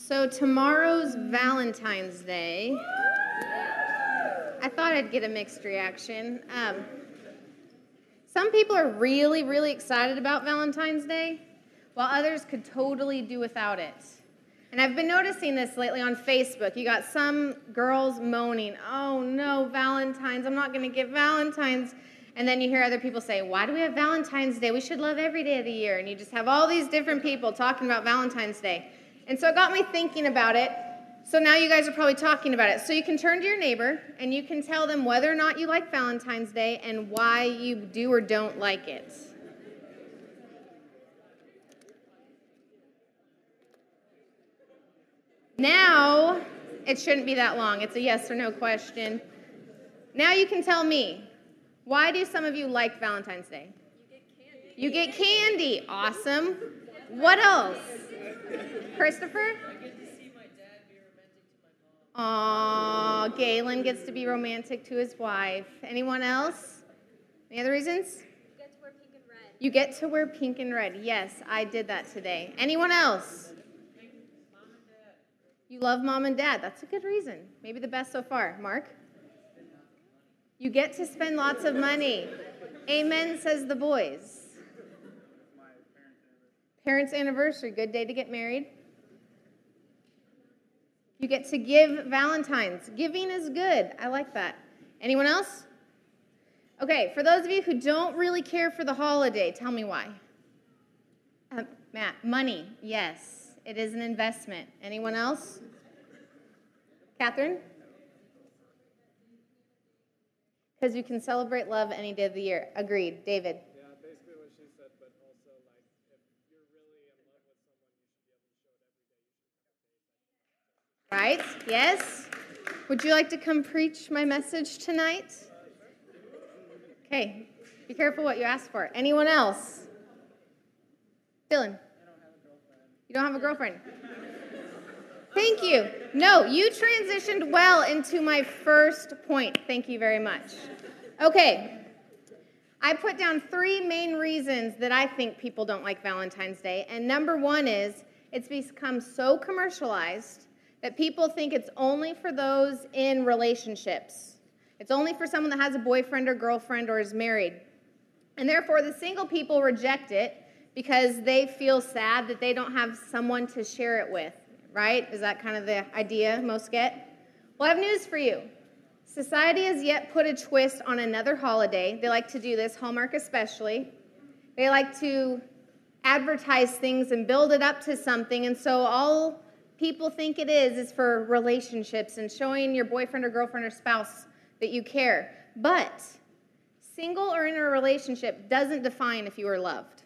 So tomorrow's Valentine's Day. I thought I'd get a mixed reaction. Some people are really, really excited about Valentine's Day, while others could totally do without it. And I've been noticing this lately on Facebook. You got some girls moaning, oh no, Valentine's, I'm not going to get Valentine's. And then you hear other people say, why do we have Valentine's Day? We should love every day of the year. And you just have all these different people talking about Valentine's Day. And so it got me thinking about it. So now you guys are probably talking about it. So you can turn to your neighbor and you can tell them whether or not you like Valentine's Day and why you do or don't like it. Now, it shouldn't be that long. It's a yes or no question. Now you can tell me, why do some of you like Valentine's Day? You get candy. You get candy. Awesome. What else? Christopher? I get to see my dad be romantic to my mom. Aw, Galen gets to be romantic to his wife. Anyone else? Any other reasons? You get to wear pink and red. You get to wear pink and red. Yes, I did that today. Anyone else? Mom and dad. You love mom and dad. That's a good reason. Maybe the best so far. Mark? You get to spend lots of money. Amen, says the boys. Parents' anniversary, good day to get married. You get to give Valentine's. Giving is good. I like that. Anyone else? Okay, for those of you who don't really care for the holiday, tell me why. Matt, money. Yes, it is an investment. Anyone else? Catherine? Because you can celebrate love any day of the year. Agreed. David? Yeah, basically what she said, but also, like, if you're really in love with someone, you should be able to show it every day. Right? Yes? Would you like to come preach my message tonight? Okay. Be careful what you ask for. Anyone else? Dylan? You don't have a girlfriend? Thank you. No, you transitioned well into my first point. Thank you very much. Okay. I put down 3 main reasons that I think people don't like Valentine's Day. And number 1 is it's become so commercialized that people think it's only for those in relationships. It's only for someone that has a boyfriend or girlfriend or is married. And therefore, the single people reject it because they feel sad that they don't have someone to share it with. Right? Is that kind of the idea most get? Well, I have news for you. Society has yet put a twist on another holiday. They like to do this, Hallmark especially. They like to advertise things and build it up to something, and so all people think it is for relationships and showing your boyfriend or girlfriend or spouse that you care. But single or in a relationship doesn't define if you are loved.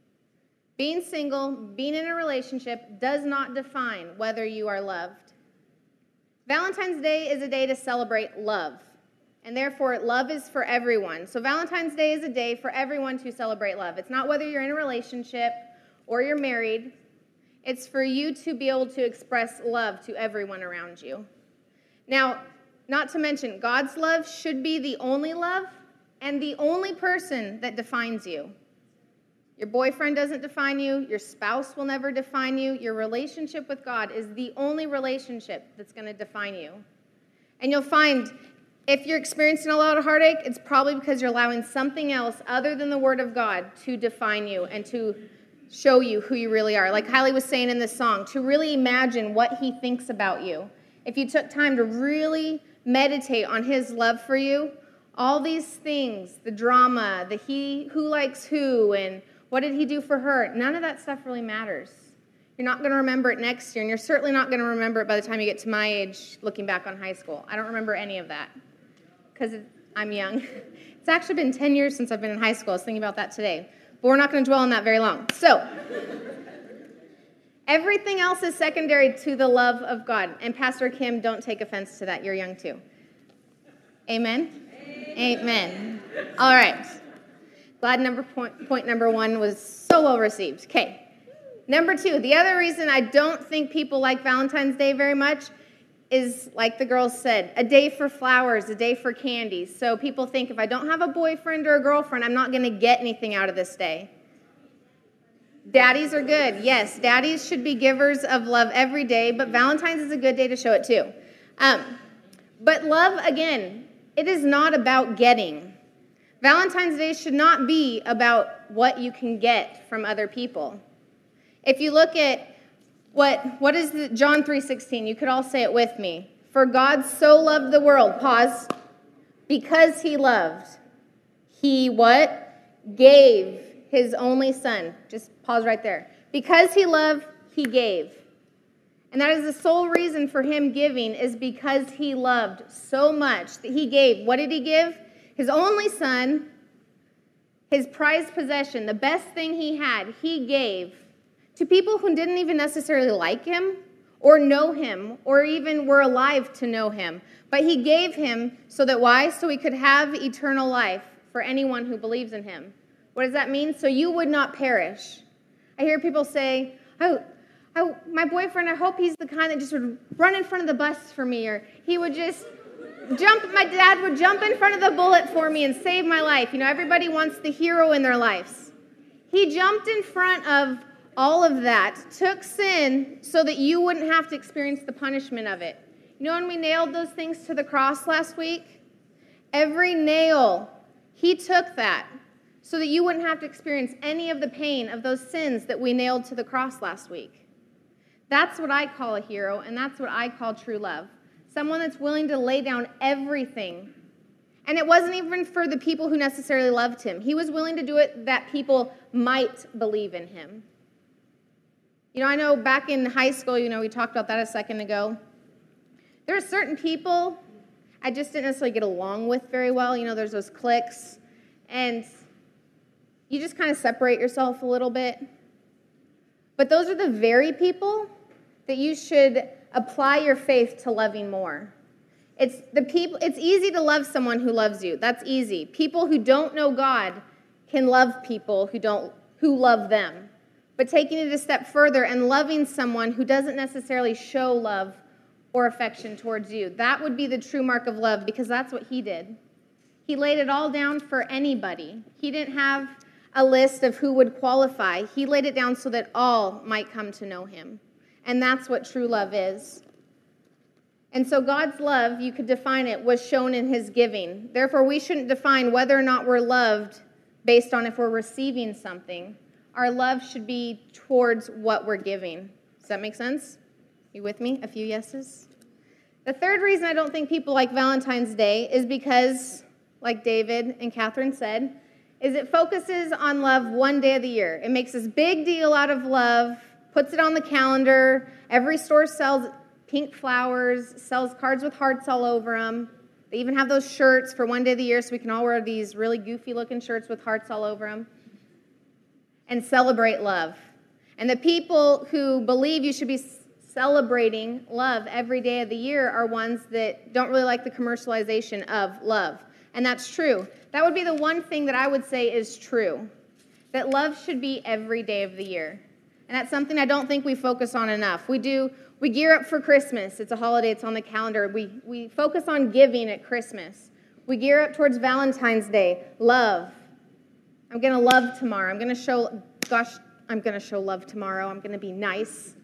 Being single, being in a relationship does not define whether you are loved. Valentine's Day is a day to celebrate love, and therefore love is for everyone. So Valentine's Day is a day for everyone to celebrate love. It's not whether you're in a relationship or you're married. It's for you to be able to express love to everyone around you. Now, not to mention, God's love should be the only love and the only person that defines you. Your boyfriend doesn't define you. Your spouse will never define you. Your relationship with God is the only relationship that's going to define you. And you'll find if you're experiencing a lot of heartache, it's probably because you're allowing something else other than the Word of God to define you and to show you who you really are. Like Kylie was saying in this song, to really imagine what He thinks about you. If you took time to really meditate on His love for you, all these things, the drama, the who likes who, and what did He do for her? None of that stuff really matters. You're not going to remember it next year, and you're certainly not going to remember it by the time you get to my age looking back on high school. I don't remember any of that because I'm young. It's actually been 10 years since I've been in high school. I was thinking about that today. But we're not going to dwell on that very long. So, everything else is secondary to the love of God. And Pastor Kim, don't take offense to that. You're young too. Amen? Amen. All right. Glad point number 1 was so well received. Okay. Number 2, the other reason I don't think people like Valentine's Day very much is, like the girls said, a day for flowers, a day for candy. So people think if I don't have a boyfriend or a girlfriend, I'm not going to get anything out of this day. Daddies are good. Yes, daddies should be givers of love every day, but Valentine's is a good day to show it too. But love, again, it is not about getting. Valentine's Day should not be about what you can get from other people. If you look at what is John 3:16, you could all say it with me. For God so loved the world, pause, because he loved. He what? Gave his only son. Just pause right there. Because he loved, he gave. And that is the sole reason for him giving, is because he loved so much that he gave. What did he give? His only son, his prized possession, the best thing he had, he gave to people who didn't even necessarily like him or know him or even were alive to know him. But he gave him so that why? So he could have eternal life for anyone who believes in him. What does that mean? So you would not perish. I hear people say, my boyfriend, I hope he's the kind that just would run in front of the bus for me, or he would just my dad would jump in front of the bullet for me and save my life. You know, everybody wants the hero in their lives. He jumped in front of all of that, took sin so that you wouldn't have to experience the punishment of it. You know, when we nailed those things to the cross last week, every nail, he took that so that you wouldn't have to experience any of the pain of those sins that we nailed to the cross last week. That's what I call a hero, and that's what I call true love. Someone that's willing to lay down everything. And it wasn't even for the people who necessarily loved him. He was willing to do it that people might believe in him. You know, I know back in high school, you know, we talked about that a second ago. There are certain people I just didn't necessarily get along with very well. You know, there's those cliques, and you just kind of separate yourself a little bit. But those are the very people that you should apply your faith to loving more. It's easy to love someone who loves you. That's easy. People who don't know God can love people who love them. But taking it a step further and loving someone who doesn't necessarily show love or affection towards you, that would be the true mark of love, because that's what he did. He laid it all down for anybody. He didn't have a list of who would qualify. He laid it down so that all might come to know him. And that's what true love is. And so God's love, you could define it, was shown in his giving. Therefore, we shouldn't define whether or not we're loved based on if we're receiving something. Our love should be towards what we're giving. Does that make sense? You with me? A few yeses? The third reason I don't think people like Valentine's Day is because, like David and Catherine said, is it focuses on love one day of the year. It makes this big deal out of love, puts it on the calendar. Every store sells pink flowers, sells cards with hearts all over them. They even have those shirts for one day of the year so we can all wear these really goofy-looking shirts with hearts all over them and celebrate love. And the people who believe you should be celebrating love every day of the year are ones that don't really like the commercialization of love. And that's true. That would be the one thing that I would say is true, that love should be every day of the year. And that's something I don't think we focus on enough. We gear up for Christmas. It's a holiday. It's on the calendar. We focus on giving at Christmas. We gear up towards Valentine's Day. Love. I'm going to love tomorrow. I'm going to show love tomorrow. I'm going to be nice.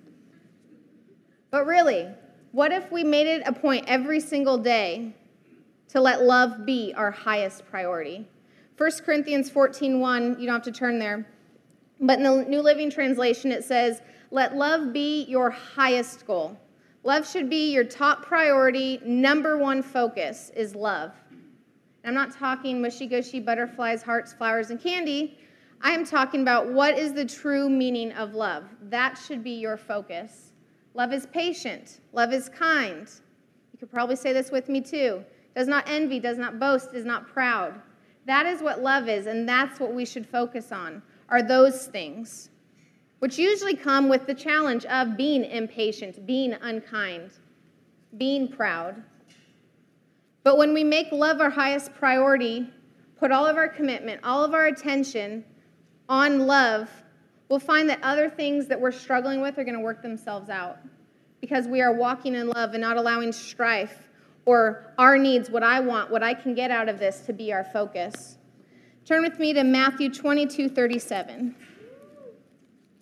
But really, what if we made it a point every single day to let love be our highest priority? 1 Corinthians 14:1, you don't have to turn there. But in the New Living Translation, it says, let love be your highest goal. Love should be your top priority. Number one focus is love. I'm not talking mushy-gushy butterflies, hearts, flowers, and candy. I am talking about what is the true meaning of love. That should be your focus. Love is patient. Love is kind. You could probably say this with me too. Does not envy, does not boast, is not proud. That is what love is, and that's what we should focus on, are those things, which usually come with the challenge of being impatient, being unkind, being proud. But when we make love our highest priority, put all of our commitment, all of our attention on love, we'll find that other things that we're struggling with are going to work themselves out, because we are walking in love and not allowing strife or our needs, what I want, what I can get out of this, to be our focus. Turn with me to Matthew 22:37.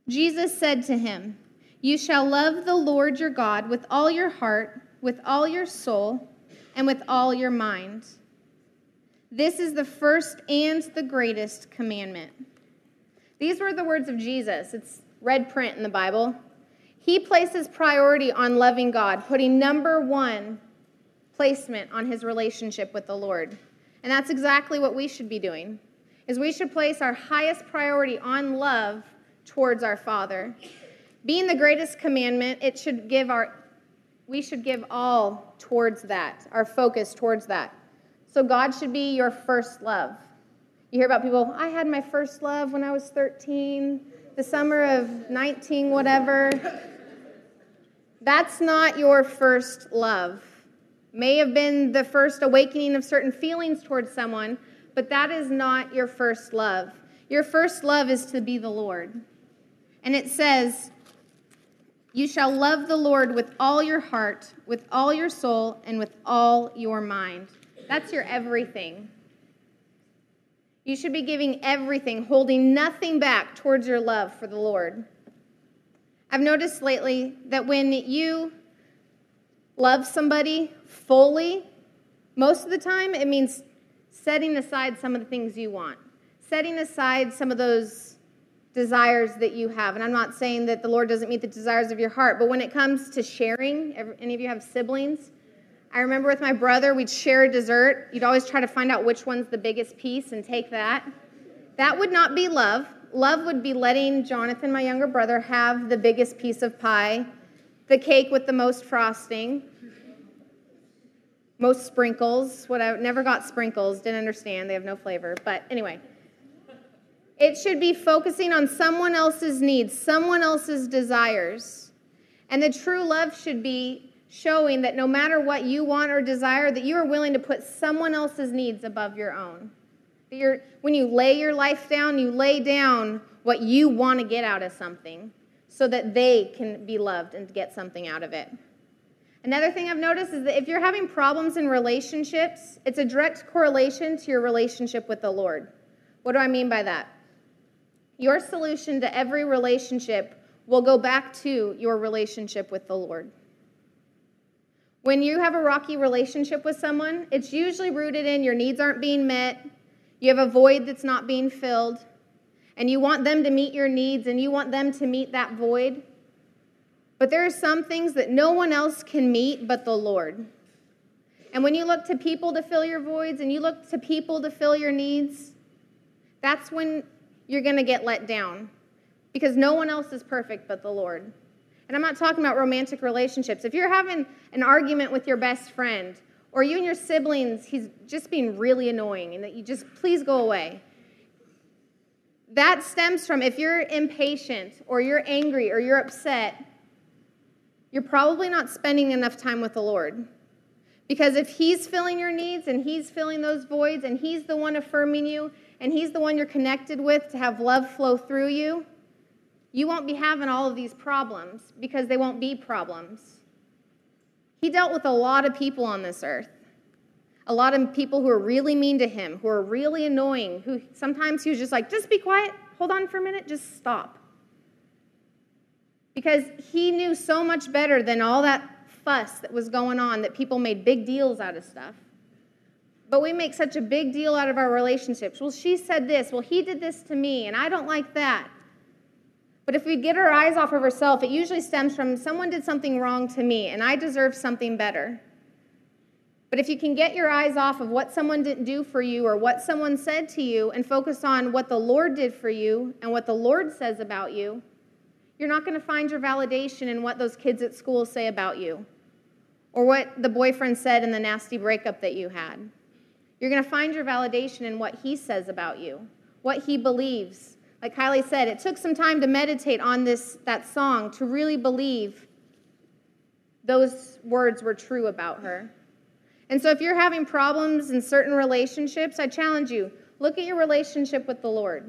Jesus said to him, "You shall love the Lord your God with all your heart, with all your soul, and with all your mind. This is the first and the greatest commandment." These were the words of Jesus. It's red print in the Bible. He places priority on loving God, putting number one placement on his relationship with the Lord. And that's exactly what we should be doing, is we should place our highest priority on love towards our Father. Being the greatest commandment, we should give all towards that, our focus towards that. So God should be your first love. You hear about people, I had my first love when I was 13, the summer of 19, whatever. That's not your first love. May have been the first awakening of certain feelings towards someone, but that is not your first love. Your first love is to be the Lord. And it says, "You shall love the Lord with all your heart, with all your soul, and with all your mind." That's your everything. You should be giving everything, holding nothing back towards your love for the Lord. I've noticed lately that when you love somebody fully, most of the time it means setting aside some of the things you want, setting aside some of those desires that you have. And I'm not saying that the Lord doesn't meet the desires of your heart, but when it comes to sharing, any of you have siblings? I remember with my brother, we'd share a dessert. You'd always try to find out which one's the biggest piece and take that. That would not be love. Love would be letting Jonathan, my younger brother, have the biggest piece of pie, the cake with the most frosting, most sprinkles. Whatever. Never got sprinkles. Didn't understand. They have no flavor. But anyway, it should be focusing on someone else's needs, someone else's desires. And the true love should be showing that no matter what you want or desire, that you are willing to put someone else's needs above your own. When you lay your life down, you lay down what you want to get out of something so that they can be loved and get something out of it. Another thing I've noticed is that if you're having problems in relationships, it's a direct correlation to your relationship with the Lord. What do I mean by that? Your solution to every relationship will go back to your relationship with the Lord. When you have a rocky relationship with someone, it's usually rooted in your needs aren't being met, you have a void that's not being filled, and you want them to meet your needs and you want them to meet that void. But there are some things that no one else can meet but the Lord. And when you look to people to fill your voids and you look to people to fill your needs, that's when you're going to get let down, because no one else is perfect but the Lord. And I'm not talking about romantic relationships. If you're having an argument with your best friend, or you and your siblings, he's just being really annoying, and that you just, please go away. That stems from, if you're impatient, or you're angry, or you're upset, you're probably not spending enough time with the Lord. Because if he's filling your needs, and he's filling those voids, and he's the one affirming you, and he's the one you're connected with to have love flow through you, you won't be having all of these problems, because they won't be problems. He dealt with a lot of people on this earth. A lot of people who are really mean to him, who are really annoying, who sometimes he was just like, just be quiet, hold on for a minute, just stop. Because he knew so much better than all that fuss that was going on, that people made big deals out of stuff. But we make such a big deal out of our relationships. Well, she said this, well, he did this to me, and I don't like that. But if we get our eyes off of ourselves, it usually stems from someone did something wrong to me, and I deserve something better. But if you can get your eyes off of what someone didn't do for you or what someone said to you and focus on what the Lord did for you and what the Lord says about you, you're not going to find your validation in what those kids at school say about you or what the boyfriend said in the nasty breakup that you had. You're going to find your validation in what he says about you, what he believes. Like Kylie said, it took some time to meditate on that song to really believe those words were true about her. And so if you're having problems in certain relationships, I challenge you, look at your relationship with the Lord.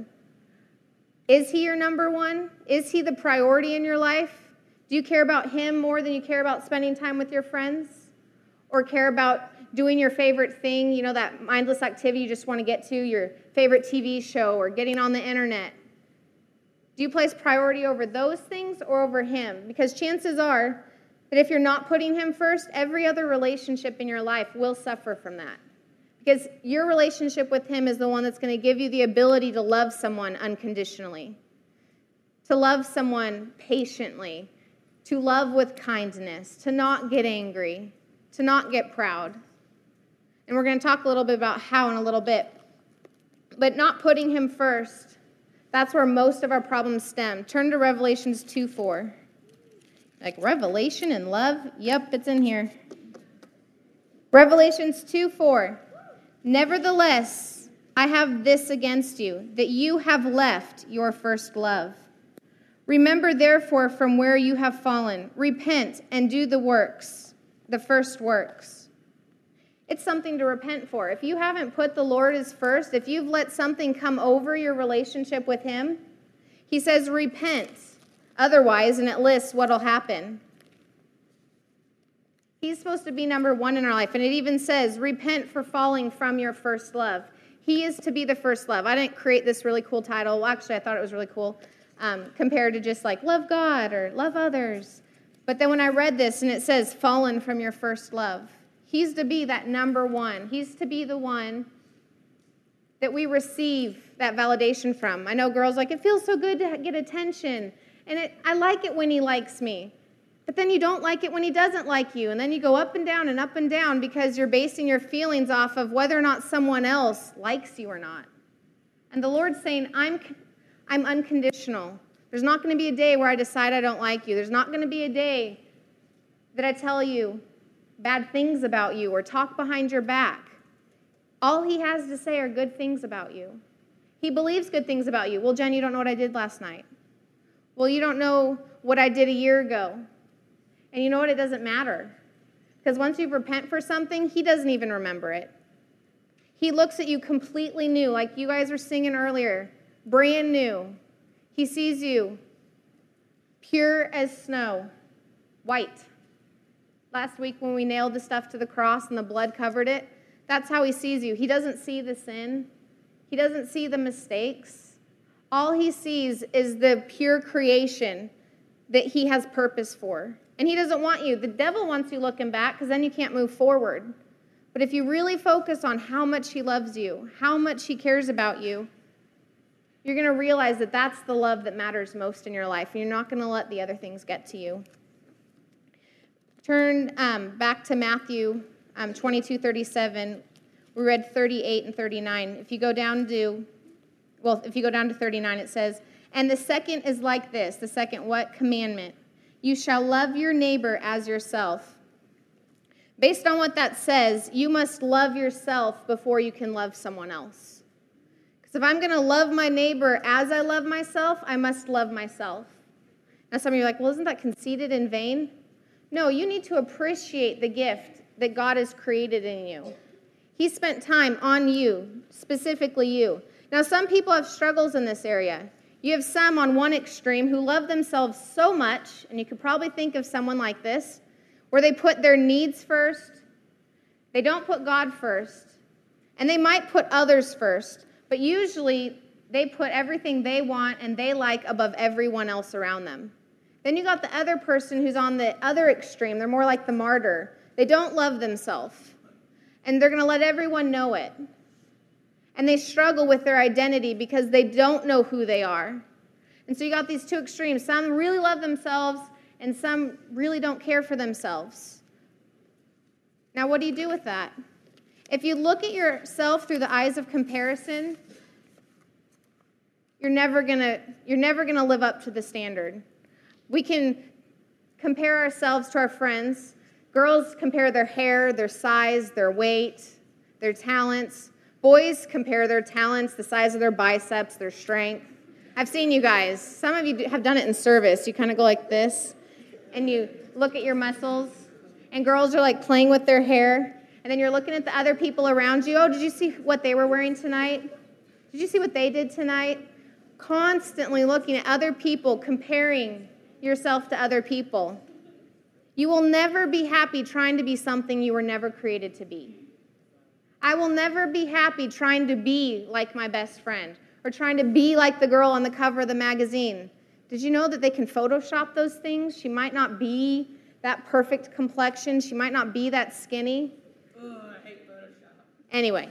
Is he your number one? Is he the priority in your life? Do you care about him more than you care about spending time with your friends? Or care about doing your favorite thing, you know, that mindless activity you just want to get to, your favorite TV show, or getting on the internet? Do you place priority over those things or over him? Because chances are that if you're not putting him first, every other relationship in your life will suffer from that. Because your relationship with him is the one that's going to give you the ability to love someone unconditionally, to love someone patiently, to love with kindness, to not get angry, to not get proud. And we're going to talk a little bit about how in a little bit. But not putting him first, that's where most of our problems stem. Turn to Revelations 2:4. Like, revelation and love? Yep, it's in here. Revelations 2:4. Nevertheless, I have this against you, that you have left your first love. Remember, therefore, from where you have fallen, repent and do the works, the first works. It's something to repent for. If you haven't put the Lord as first, if you've let something come over your relationship with him, he says repent. Otherwise, and it lists what will happen. He's supposed to be number one in our life. And it even says, repent for falling from your first love. He is to be the first love. I didn't create this really cool title. Well, actually, I thought it was really cool compared to just like love God or love others. But then when I read this and it says, fallen from your first love, he's to be that number one. He's to be the one that we receive that validation from. I know girls like, it feels so good to get attention. And I like it when he likes me. But then you don't like it when he doesn't like you. And then you go up and down because you're basing your feelings off of whether or not someone else likes you or not. And the Lord's saying, I'm unconditional. There's not going to be a day where I decide I don't like you. There's not going to be a day that I tell you bad things about you or talk behind your back. All he has to say are good things about you. He believes good things about you. Well, Jen, you don't know what I did last night. Well, you don't know what I did a year ago. And you know what? It doesn't matter. Because once you repent for something, he doesn't even remember it. He looks at you completely new, like you guys were singing earlier, brand new. He sees you pure as snow, white. Last week when we nailed the stuff to the cross and the blood covered it, that's how he sees you. He doesn't see the sin. He doesn't see the mistakes. All he sees is the pure creation that he has purpose for. And he doesn't want you. The devil wants you looking back because then you can't move forward. But if you really focus on how much he loves you, how much he cares about you, you're going to realize that that's the love that matters most in your life. And you're not going to let the other things get to you. Turn back to Matthew 22:37. We read 38 and 39. If you go down to 39, it says, and the second is like this. The second what? Commandment. You shall love your neighbor as yourself. Based on what that says, you must love yourself before you can love someone else. Because if I'm going to love my neighbor as I love myself, I must love myself. Now some of you are like, well, isn't that conceited in vain? No, you need to appreciate the gift that God has created in you. He spent time on you, specifically you. Now some people have struggles in this area. You have some on one extreme who love themselves so much, and you could probably think of someone like this, where they put their needs first, they don't put God first, and they might put others first, but usually they put everything they want and they like above everyone else around them. Then you got the other person who's on the other extreme. They're more like the martyr. They don't love themselves, and they're going to let everyone know it. And they struggle with their identity because they don't know who they are. And so you got these two extremes. Some really love themselves, and some really don't care for themselves. Now, what do you do with that? If you look at yourself through the eyes of comparison, you're never gonna live up to the standard. We can compare ourselves to our friends. Girls compare their hair, their size, their weight, their talents. Boys compare their talents, the size of their biceps, their strength. I've seen you guys. Some of you have done it in service. You kind of go like this, and you look at your muscles, and girls are like playing with their hair, and then you're looking at the other people around you. Oh, did you see what they were wearing tonight? Did you see what they did tonight? Constantly looking at other people, comparing yourself to other people. You will never be happy trying to be something you were never created to be. I will never be happy trying to be like my best friend or trying to be like the girl on the cover of the magazine. Did you know that they can Photoshop those things? She might not be that perfect complexion. She might not be that skinny. Oh, I hate Photoshop. Anyway.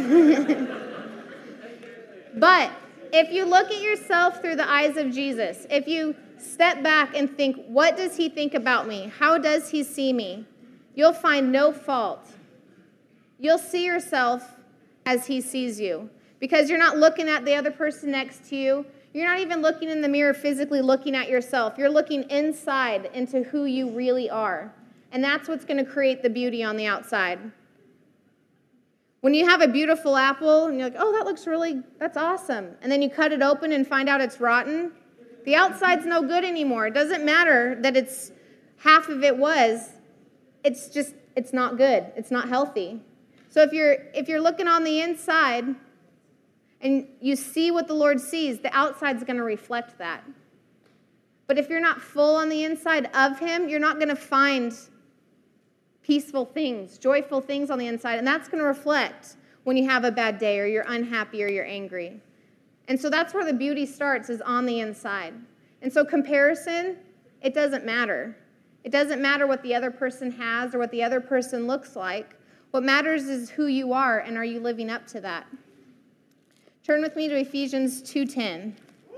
But if you look at yourself through the eyes of Jesus, if you step back and think, what does he think about me? How does he see me? You'll find no fault. You'll see yourself as he sees you, because you're not looking at the other person next to you. You're not even looking in the mirror physically looking at yourself. You're looking inside into who you really are. And that's what's going to create the beauty on the outside. When you have a beautiful apple and you're like, oh, that's awesome. And then you cut it open and find out it's rotten. The outside's no good anymore. It doesn't matter that it's half of it was. It's not good. It's not healthy. So if you're looking on the inside and you see what the Lord sees, the outside's going to reflect that. But if you're not full on the inside of him, you're not going to find peaceful things, joyful things on the inside, and that's going to reflect when you have a bad day or you're unhappy or you're angry. And so that's where the beauty starts, is on the inside. And so comparison, it doesn't matter. It doesn't matter what the other person has or what the other person looks like. What matters is who you are, and are you living up to that? Turn with me to Ephesians 2:10.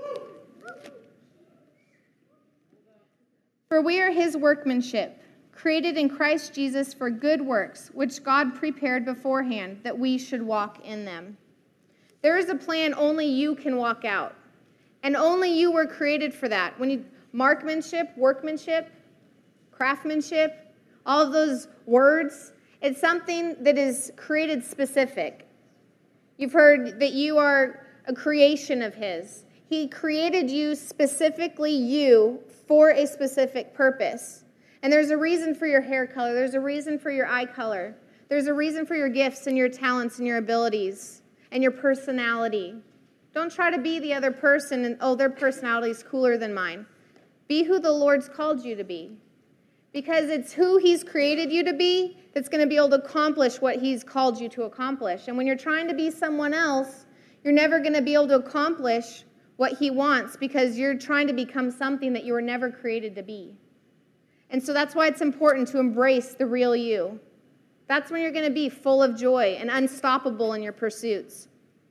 For we are his workmanship, created in Christ Jesus for good works, which God prepared beforehand that we should walk in them. There is a plan only you can walk out, and only you were created for that. Markmanship, workmanship, craftsmanship, all of those words, it's something that is created specific. You've heard that you are a creation of his. He created you, specifically you, for a specific purpose. And there's a reason for your hair color. There's a reason for your eye color. There's a reason for your gifts and your talents and your abilities and your personality. Don't try to be the other person and, oh, their personality is cooler than mine. Be who the Lord's called you to be. Because it's who he's created you to be that's going to be able to accomplish what he's called you to accomplish. And when you're trying to be someone else, you're never going to be able to accomplish what he wants, because you're trying to become something that you were never created to be. And so that's why it's important to embrace the real you. That's when you're going to be full of joy and unstoppable in your pursuits.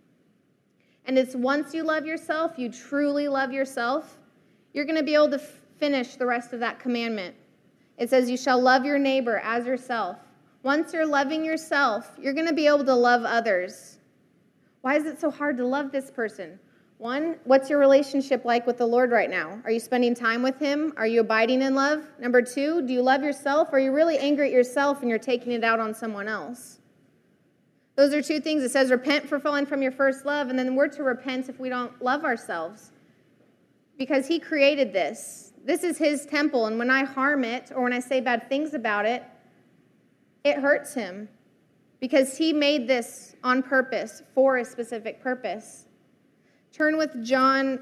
And it's once you love yourself, you truly love yourself, you're going to be able to finish the rest of that commandment. It says, you shall love your neighbor as yourself. Once you're loving yourself, you're going to be able to love others. Why is it so hard to love this person? One, what's your relationship like with the Lord right now? Are you spending time with him? Are you abiding in love? Number two, do you love yourself? Or are you really angry at yourself and you're taking it out on someone else? Those are two things. It says repent for falling from your first love, and then we're to repent if we don't love ourselves. Because he created this. This is his temple, and when I harm it or when I say bad things about it, it hurts him. Because he made this on purpose, for a specific purpose. Turn to John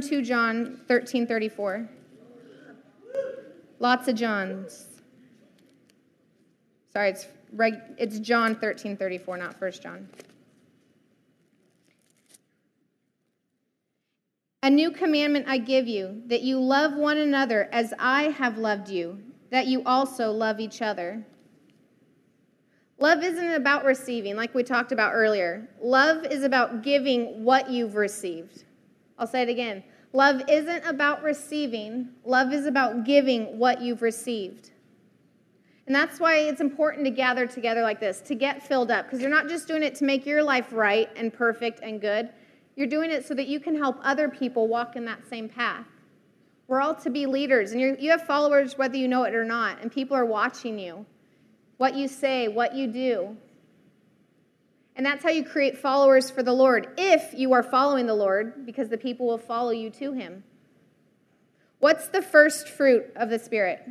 13:34. Lots of Johns. Sorry, it's John 13:34, not 1 John. A new commandment I give you, that you love one another as I have loved you, that you also love each other. Love isn't about receiving, like we talked about earlier. Love is about giving what you've received. I'll say it again. Love isn't about receiving. Love is about giving what you've received. And that's why it's important to gather together like this, to get filled up, because you're not just doing it to make your life right and perfect and good. You're doing it so that you can help other people walk in that same path. We're all to be leaders, and you have followers whether you know it or not, and people are watching you. What you say, what you do. And that's how you create followers for the Lord, if you are following the Lord, because the people will follow you to him. What's the first fruit of the Spirit?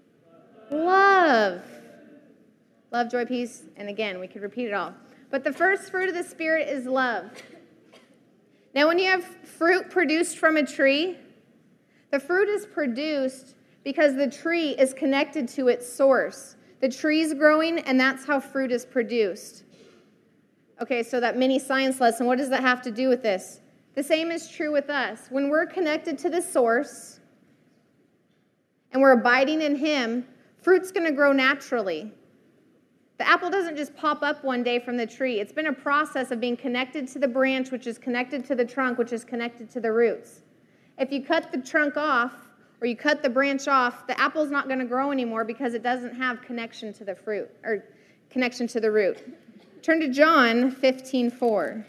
Love. Love, joy, peace, and again, we could repeat it all. But the first fruit of the Spirit is love. Now, when you have fruit produced from a tree, the fruit is produced because the tree is connected to its source. The tree's growing, and that's how fruit is produced. Okay, so that mini science lesson, what does that have to do with this? The same is true with us. When we're connected to the source and we're abiding in him, fruit's going to grow naturally. The apple doesn't just pop up one day from the tree. It's been a process of being connected to the branch, which is connected to the trunk, which is connected to the roots. If you cut the trunk off or you cut the branch off, the apple's not going to grow anymore because it doesn't have connection to the fruit or connection to the root. Turn to John 15:4.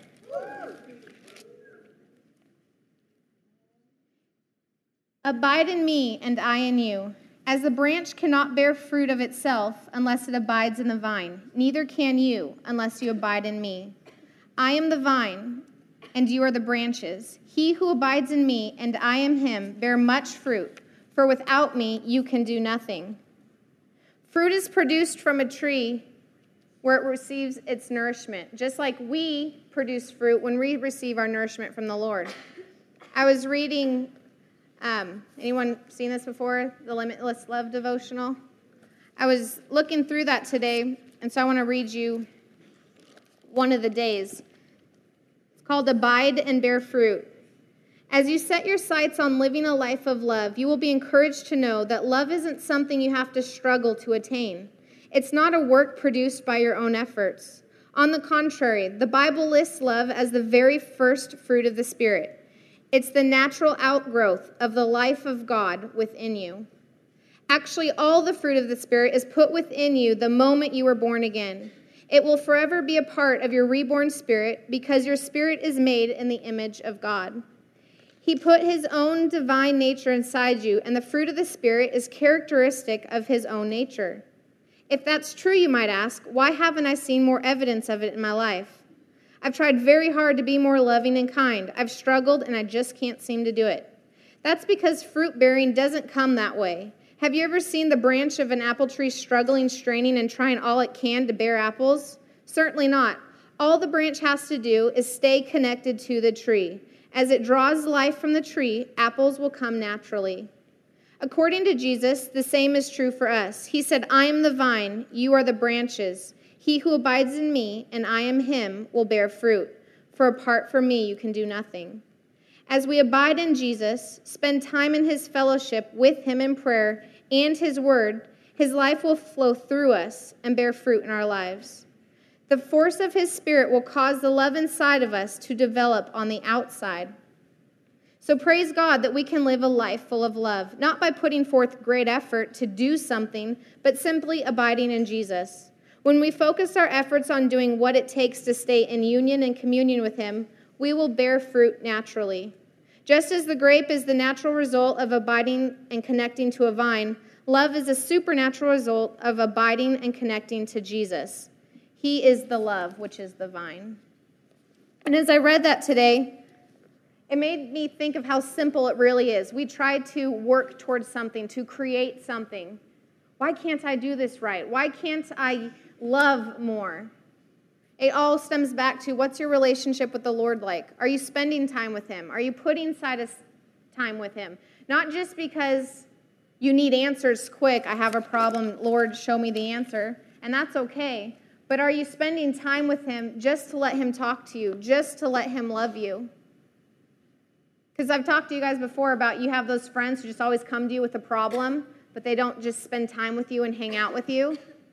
Abide in me and I in you. As the branch cannot bear fruit of itself unless it abides in the vine, neither can you unless you abide in me. I am the vine, and you are the branches. He who abides in me and I in him bear much fruit, for without me you can do nothing. Fruit is produced from a tree where it receives its nourishment, just like we produce fruit when we receive our nourishment from the Lord. I was reading, anyone seen this before? The Limitless Love devotional? I was looking through that today, and so I want to read you one of the days. It's called Abide and Bear Fruit. As you set your sights on living a life of love, you will be encouraged to know that love isn't something you have to struggle to attain. It's not a work produced by your own efforts. On the contrary, the Bible lists love as the very first fruit of the Spirit. It's the natural outgrowth of the life of God within you. Actually, all the fruit of the Spirit is put within you the moment you were born again. It will forever be a part of your reborn spirit because your spirit is made in the image of God. He put his own divine nature inside you, and the fruit of the Spirit is characteristic of his own nature. If that's true, you might ask, why haven't I seen more evidence of it in my life? I've tried very hard to be more loving and kind. I've struggled, and I just can't seem to do it. That's because fruit bearing doesn't come that way. Have you ever seen the branch of an apple tree struggling, straining, and trying all it can to bear apples? Certainly not. All the branch has to do is stay connected to the tree. As it draws life from the tree, apples will come naturally. According to Jesus, the same is true for us. He said, I am the vine, you are the branches. He who abides in me, and I am him, will bear fruit, for apart from me you can do nothing. As we abide in Jesus, spend time in his fellowship with him in prayer and his word, his life will flow through us and bear fruit in our lives. The force of his Spirit will cause the love inside of us to develop on the outside. So praise God that we can live a life full of love, not by putting forth great effort to do something, but simply abiding in Jesus. When we focus our efforts on doing what it takes to stay in union and communion with him, we will bear fruit naturally. Just as the grape is the natural result of abiding and connecting to a vine, love is a supernatural result of abiding and connecting to Jesus. He is the love, which is the vine. And as I read that today, it made me think of how simple it really is. We try to work towards something, to create something. Why can't I do this right? Why can't I love more? It all stems back to, what's your relationship with the Lord like? Are you spending time with him? Are you putting aside time with him? Not just because you need answers quick. I have a problem, Lord, show me the answer. And that's okay. But are you spending time with him just to let him talk to you, just to let him love you? Because I've talked to you guys before about you have those friends who just always come to you with a problem, but they don't just spend time with you and hang out with you.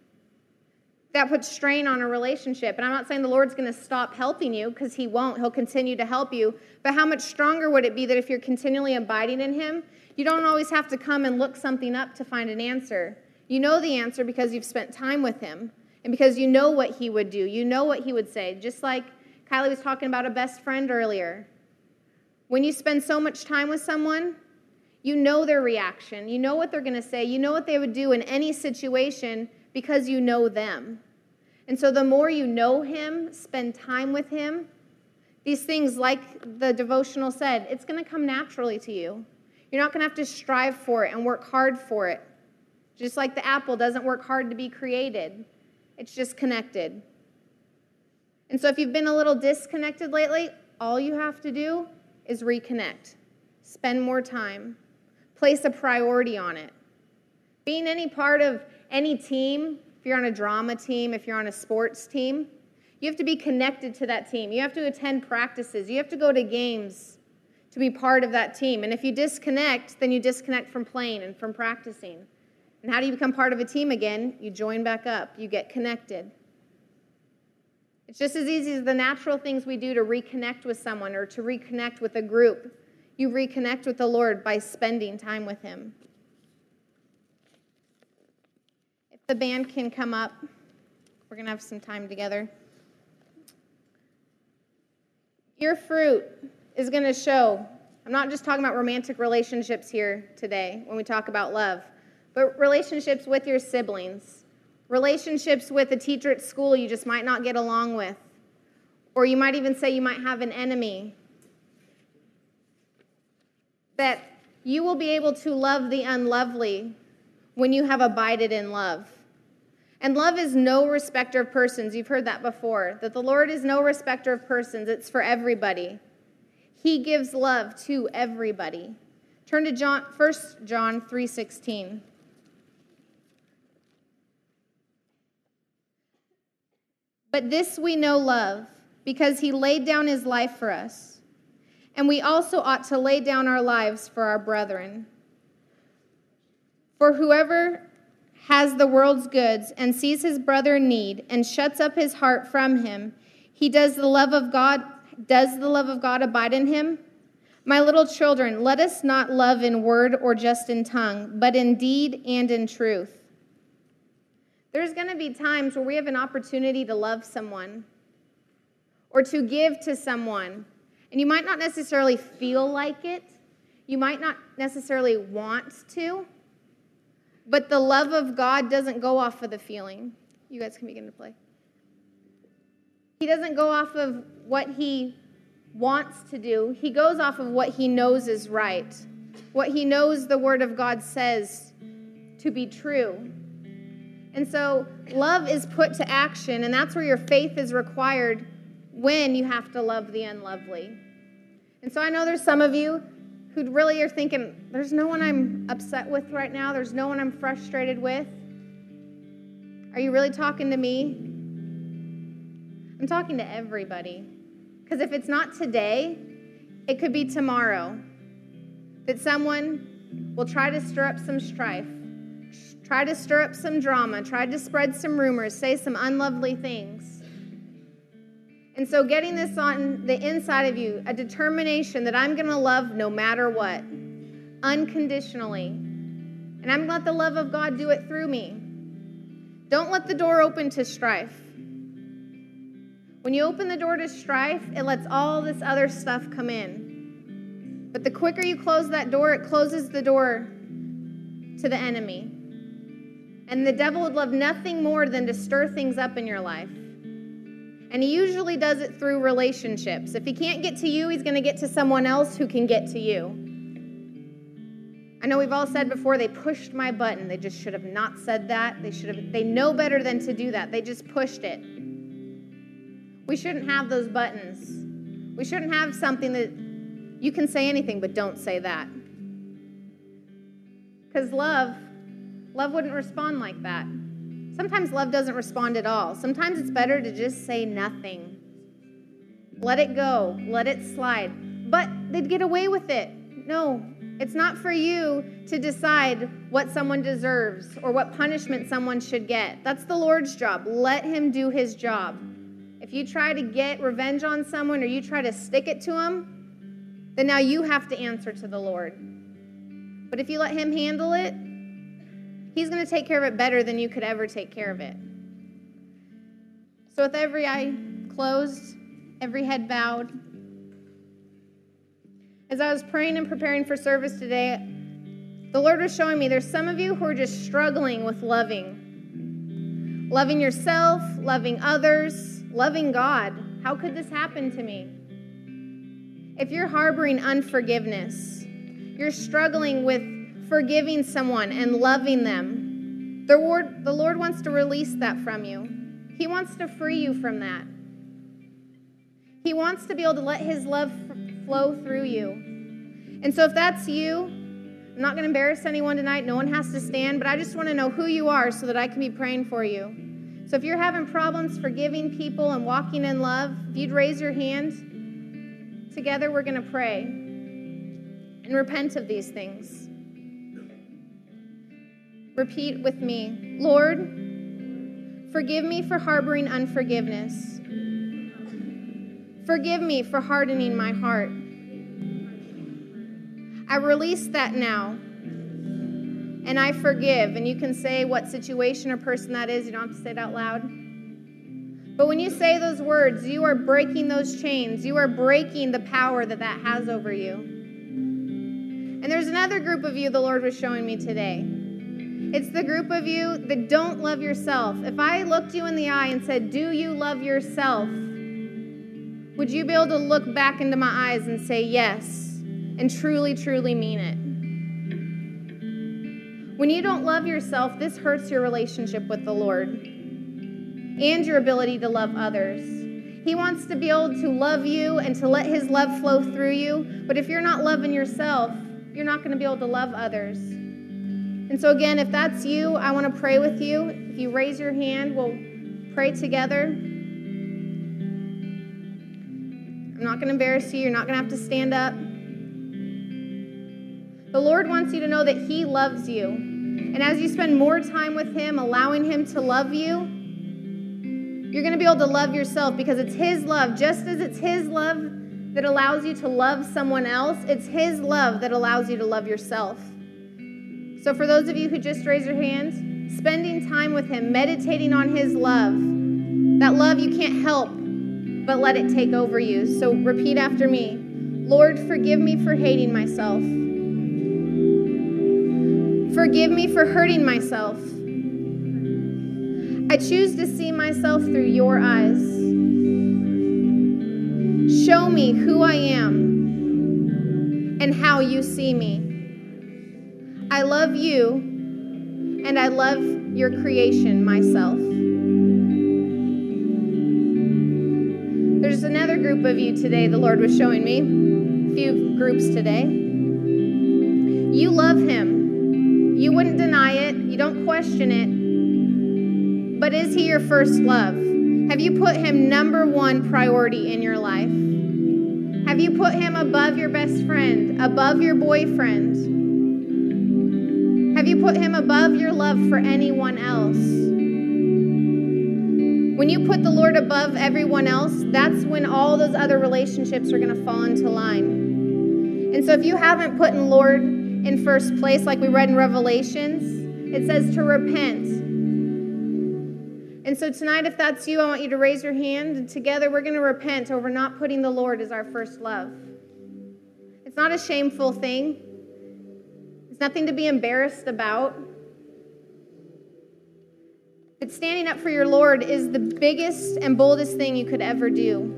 That puts strain on a relationship. And I'm not saying the Lord's going to stop helping you, because he won't. He'll continue to help you. But how much stronger would it be that if you're continually abiding in him, you don't always have to come and look something up to find an answer. You know the answer because you've spent time with him and because you know what he would do. You know what he would say. Just like Kylie was talking about a best friend earlier. When you spend so much time with someone, you know their reaction. You know what they're going to say. You know what they would do in any situation because you know them. And so the more you know him, spend time with him, these things, like the devotional said, it's going to come naturally to you. You're not going to have to strive for it and work hard for it. Just like the apple doesn't work hard to be created. It's just connected. And so if you've been a little disconnected lately, all you have to do is reconnect. Spend more time. Place a priority on it. Being any part of any team, if you're on a drama team, if you're on a sports team, You have to be connected to that team. You have to attend practices. You have to go to games to be part of that team. And if you disconnect, then you disconnect from playing and from practicing. And how do you become part of a team again? You join back up. You get connected. It's just as easy as the natural things we do to reconnect with someone or to reconnect with a group. You reconnect with the Lord by spending time with Him. If the band can come up, we're going to have some time together. Your fruit is going to show. I'm not just talking about romantic relationships here today when we talk about love, but relationships with your siblings, relationships with a teacher at school you just might not get along with, or you might even say you might have an enemy, that you will be able to love the unlovely when you have abided in love. And love is no respecter of persons. You've heard that before, that the Lord is no respecter of persons. It's for everybody. He gives love to everybody. Turn to 1 John 3:16. But this we know love, because He laid down His life for us. And we also ought to lay down our lives for our brethren. For whoever has the world's goods and sees his brother in need and shuts up his heart from him, does the love of God abide in him? My little children, let us not love in word or just in tongue, but in deed and in truth. There's going to be times where we have an opportunity to love someone or to give to someone, and you might not necessarily feel like it. You might not necessarily want to. But the love of God doesn't go off of the feeling. You guys can begin to play. He doesn't go off of what He wants to do. He goes off of what He knows is right, what He knows the Word of God says to be true. And so love is put to action, and that's where your faith is required when you have to love the unlovely. And so I know there's some of you who really are thinking, there's no one I'm upset with right now. There's no one I'm frustrated with. Are you really talking to me? I'm talking to everybody. Because if it's not today, it could be tomorrow. That someone will try to stir up some strife, try to stir up some drama, try to spread some rumors, say some unlovely things. And so getting this on the inside of you, a determination that I'm going to love no matter what, unconditionally. And I'm going to let the love of God do it through me. Don't let the door open to strife. When you open the door to strife, it lets all this other stuff come in. But the quicker you close that door, it closes the door to the enemy. And the devil would love nothing more than to stir things up in your life. And he usually does it through relationships. If he can't get to you, he's going to get to someone else who can get to you. I know we've all said before, they pushed my button. They just should have not said that. They know better than to do that. They just pushed it. We shouldn't have those buttons. We shouldn't have something that you can say anything, but don't say that. Because love wouldn't respond like that. Sometimes love doesn't respond at all. Sometimes it's better to just say nothing. Let it go. Let it slide. But they'd get away with it. No, it's not for you to decide what someone deserves or what punishment someone should get. That's the Lord's job. Let Him do His job. If you try to get revenge on someone or you try to stick it to them, then now you have to answer to the Lord. But if you let Him handle it, He's going to take care of it better than you could ever take care of it. So with every eye closed, every head bowed, as I was praying and preparing for service today, the Lord was showing me there's some of you who are just struggling with loving. Loving yourself, loving others, loving God. How could this happen to me? If you're harboring unforgiveness, you're struggling with forgiving someone and loving them, the Lord wants to release that from you. He wants to free you from that. He wants to be able to let His love flow through you. And so if that's you, I'm not going to embarrass anyone tonight. No one has to stand, but I just want to know who you are so that I can be praying for you. So if you're having problems forgiving people and walking in love, if you'd raise your hand, together we're going to pray and repent of these things. Repeat with me. Lord, forgive me for harboring unforgiveness. Forgive me for hardening my heart. I release that now, and I forgive. And you can say what situation or person that is. You don't have to say it out loud. But when you say those words, you are breaking those chains. You are breaking the power that has over you. And there's another group of you the Lord was showing me today. It's the group of you that don't love yourself. If I looked you in the eye and said, do you love yourself? Would you be able to look back into my eyes and say yes, and truly, truly mean it? When you don't love yourself, this hurts your relationship with the Lord and your ability to love others. He wants to be able to love you and to let his love flow through you. But if you're not loving yourself, you're not going to be able to love others. And so again, if that's you, I want to pray with you. If you raise your hand, we'll pray together. I'm not going to embarrass you. You're not going to have to stand up. The Lord wants you to know that he loves you. And as you spend more time with him, allowing him to love you, you're going to be able to love yourself, because it's his love. Just as it's his love that allows you to love someone else, it's his love that allows you to love yourself. So for those of you who just raised your hand, spending time with him, meditating on his love, that love you can't help but let it take over you. So repeat after me. Lord, forgive me for hating myself. Forgive me for hurting myself. I choose to see myself through your eyes. Show me who I am and how you see me. I love you, and I love your creation, myself. There's another group of you today the Lord was showing me, a few groups today. You love him. You wouldn't deny it. You don't question it. But is he your first love? Have you put him number one priority in your life? Have you put him above your best friend, above your boyfriend? Have you put him above your love for anyone else? When you put the Lord above everyone else, that's when all those other relationships are going to fall into line. And so if you haven't put the Lord in first place, like we read in Revelations, it says to repent. And so tonight, if that's you, I want you to raise your hand, and together we're going to repent over not putting the Lord as our first love. It's not a shameful thing. It's nothing to be embarrassed about. But standing up for your Lord is the biggest and boldest thing you could ever do.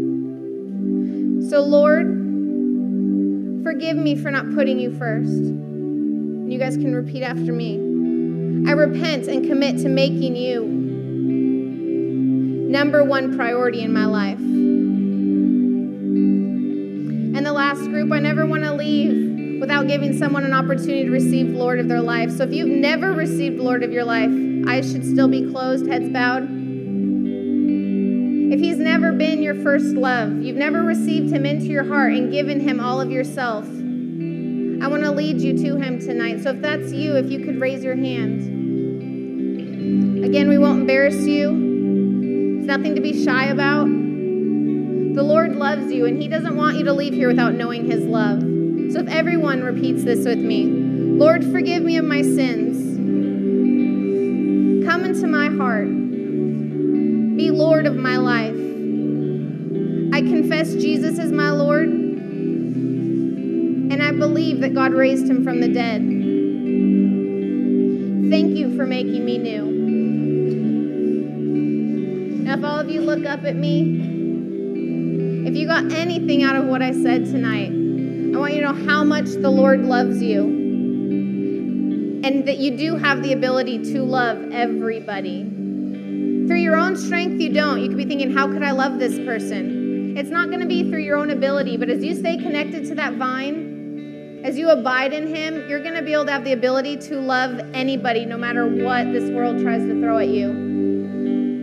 So Lord, forgive me for not putting you first. And you guys can repeat after me. I repent and commit to making you number one priority in my life. And the last group, I never want to leave without giving someone an opportunity to receive the Lord of their life. So if you've never received the Lord of your life, eyes should still be closed, heads bowed. If he's never been your first love, you've never received him into your heart and given him all of yourself, I want to lead you to him tonight. So if that's you, if you could raise your hand. Again, we won't embarrass you. It's nothing to be shy about. The Lord loves you, and he doesn't want you to leave here without knowing his love. So if everyone repeats this with me. Lord, forgive me of my sins. Come into my heart. Be Lord of my life. I confess Jesus is my Lord, and I believe that God raised him from the dead. Thank you for making me new. Now, if all of you look up at me, if you got anything out of what I said tonight, I want you to know how much the Lord loves you, and that you do have the ability to love everybody. Through your own strength, you don't. You could be thinking, how could I love this person? It's not going to be through your own ability, but as you stay connected to that vine, as you abide in him, you're going to be able to have the ability to love anybody, no matter what this world tries to throw at you.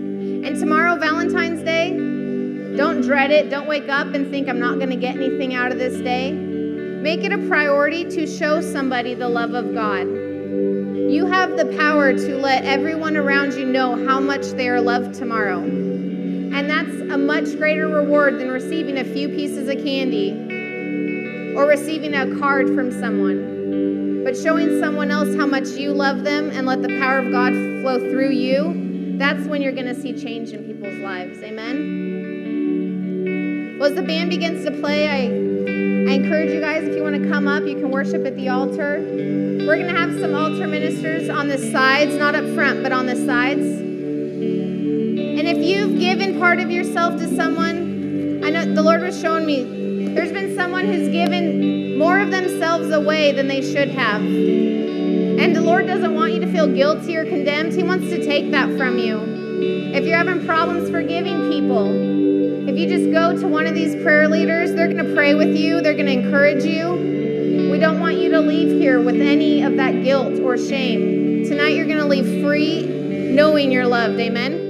And tomorrow, Valentine's Day, don't dread it. Don't wake up and think I'm not going to get anything out of this day. Make it a priority to show somebody the love of God. You have the power to let everyone around you know how much they are loved tomorrow. And that's a much greater reward than receiving a few pieces of candy or receiving a card from someone. But showing someone else how much you love them and let the power of God flow through you, that's when you're going to see change in people's lives. Amen? Well, as the band begins to play, I encourage you guys, if you want to come up, you can worship at the altar. We're going to have some altar ministers on the sides, not up front, but on the sides. And if you've given part of yourself to someone, I know the Lord was showing me, there's been someone who's given more of themselves away than they should have. And the Lord doesn't want you to feel guilty or condemned. He wants to take that from you. If you're having problems forgiving people, if you just go to one of these prayer leaders, they're going to pray with you. They're going to encourage you. We don't want you to leave here with any of that guilt or shame. Tonight you're going to leave free knowing you're loved. Amen?